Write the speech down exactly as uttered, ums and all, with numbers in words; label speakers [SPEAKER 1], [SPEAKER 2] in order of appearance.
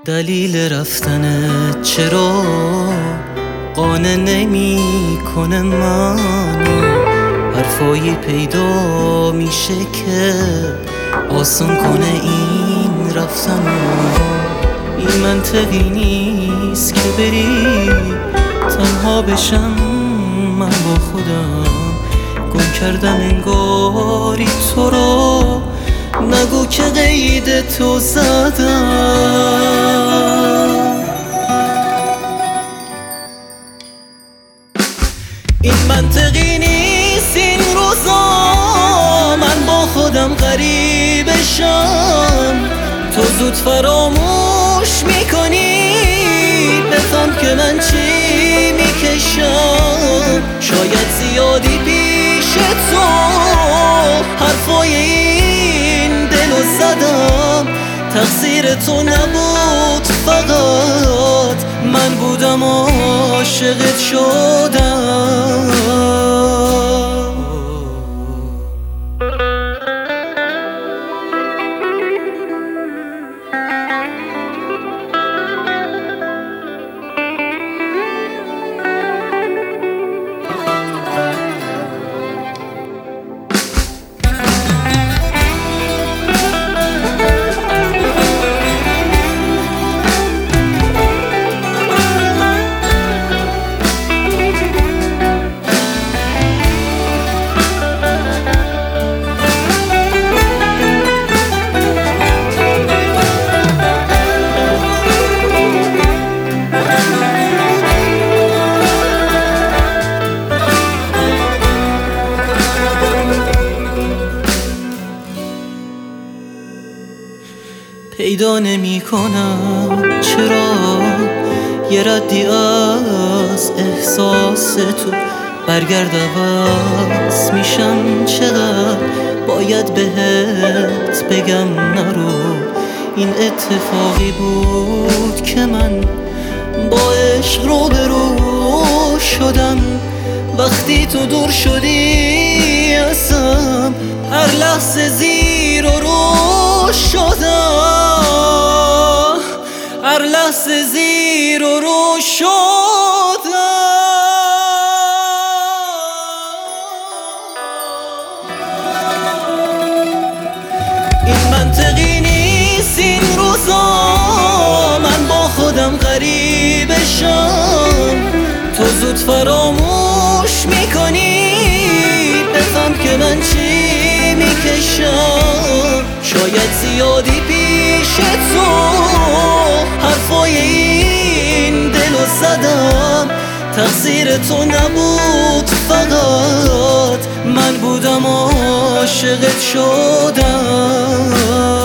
[SPEAKER 1] دلیل رفتنت چرا قانع نمی کنه منو؟ حرفایی پیدا میشه که آسان کنه این رفتنو. این منطقی نیست که بری تنها بشم من با خودم. گم کردم انگاری تو رو، نگو که قید تو زدم. این منطقی نیست این روزا من با خودم غریبشم. تو زود فراموش میکنی بفهم که من چی میکشم. شاید زیادی پیش تو حرفای این دلو زدم. تقصیر تو نبود فقط من بودم عاشقت شدم. پیدا نمی کنم چرا یه ردی از احساس تو برگرد عوض میشم. چقدر باید بهت بگم نرو. این اتفاقی بود که من با عشق رو برو شدم. وقتی تو دور شدی ازم هر لحظه زیر و رو شدم. هر لحظه زیر و رو شدم. این منطقی نیست این روزا من با خودم غریبشم. تو زود فراموش میکنی بفهم که من چی میکشم. شاید زیادی پیش تو حرفای این دلو زدم. تقصیر تو نبود فقط من بودم عاشقت شدم.